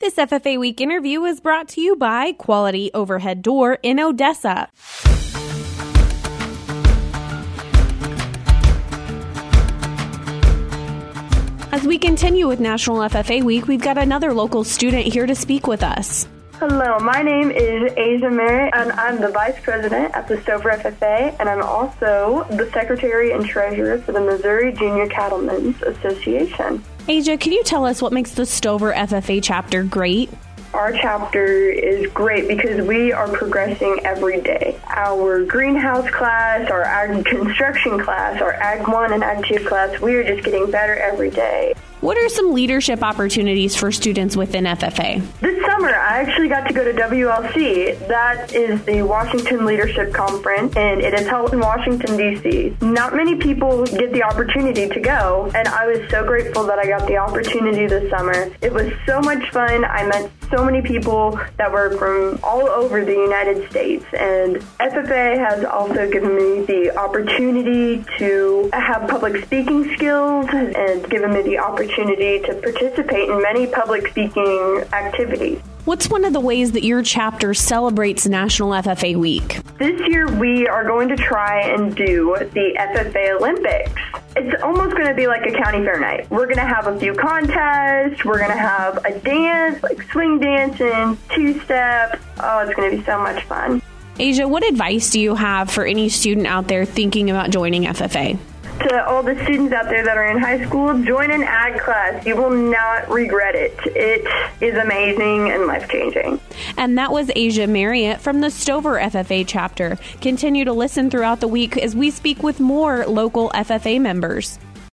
This FFA Week interview is brought to you by Quality Overhead Door in Odessa. As we continue with National FFA Week, we've got another local student here to speak with us. Hello, my name is Asia Merritt, and I'm the Vice President at the Stover FFA, and I'm also the Secretary and Treasurer for the Missouri Junior Cattlemen's Association. Asia, can you tell us what makes the Stover FFA chapter great? Our chapter is great because we are progressing every day. Our greenhouse class, our ag construction class, our Ag 1 and Ag 2 class, we are just getting better every day. What are some leadership opportunities for students within FFA? This summer, I actually got to go to WLC. That is the Washington Leadership Conference, and it is held in Washington, D.C. Not many people get the opportunity to go, and I was so grateful that I got the opportunity this summer. It was so much fun. I met so many people that were from all over the United States, and FFA has also given me the opportunity to have public speaking skills and given me the opportunity to participate in many public speaking activities. What's one of the ways that your chapter celebrates National FFA Week? This year we are going to try and do the FFA Olympics. It's almost going to be like a county fair night. We're going to have a few contests. We're going to have a dance, like swing dancing, two-step. Oh, it's going to be so much fun. Asia, what advice do you have for any student out there thinking about joining FFA? To all the students out there that are in high school, join an ag class. You will not regret it. It is amazing and life-changing. And that was Asia Marriott from the Stover FFA chapter. Continue to listen throughout the week as we speak with more local FFA members.